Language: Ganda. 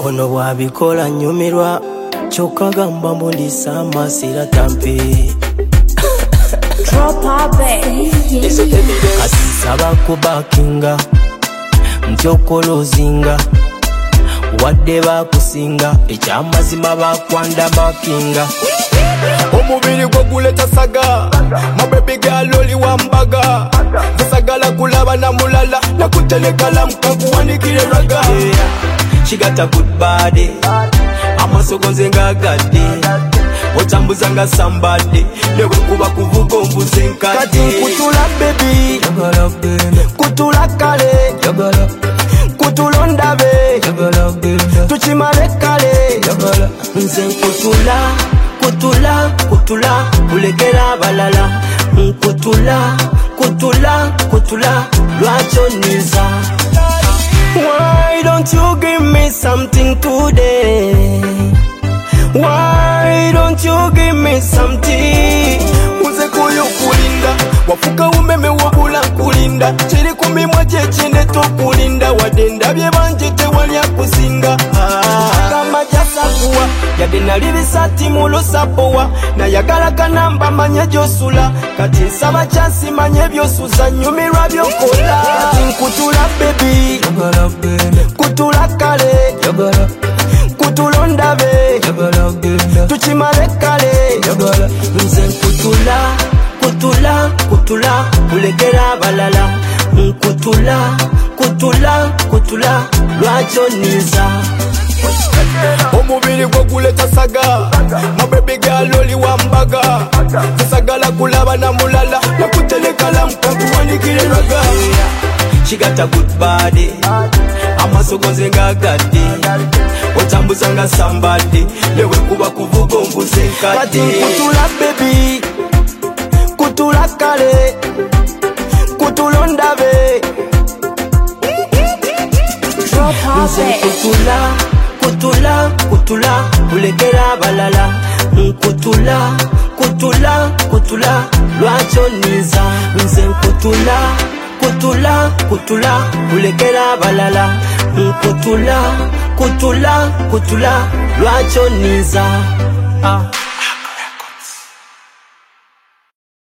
ono bwabikola nyumirwa kyokka gamba mbulisa amasira tampi kasisaba kubakinga ntyokolozinga wadde bakusinga ekyamazima bakwanda makinga omubiri gwo guleta saga mabebi galoli wambaga nsagala kulaba na mulala nakutelekala mukakuwanikire raga She got a good body amaso gonze ngagadde otambuza nga somebody newe kuba kuvuga ombuze nkadde kati nkutula baby kutula kale kutulondabe tukimale kale nze nkutula kutula kutula kulekera abalala nkutula kutula kutula lwakyo niza. Why don't you give me something today? Why don't you give me something? Uze kuyo kulinda wafuka umeme wabula kulinda chiri kumimwa chechinde tokulinda wadenda bye banje tewali akusinga kama jasa kuwa yade nalibisati mulosapowa na yagala kanamba manye josula kati nsaba chansi manye byosuza nyumirwa byokola kati nkutula baby kutula kale kutulondabe tukimale kale nze nkutula kutula kutula kulekera abalala nkutula kutula kutula lwakyo niza. omubiri gwo guleta saga mabebi galoli wambaga nsagala kulaba na mulala nakutelekala mukakuwanikire raga She got a good body amaso gonze ngagadde otambuza nga somebody newe kuba kuvuga ombuze nkadde kati nkutula baby kutula kale kutulondabe nze nkutula kutula kutula kulekera abalala nkutula kutula kutula lwakyo niza. nze nkutula kutula kutula kulekera abalala nkutula kutula kutula lwakyo niza.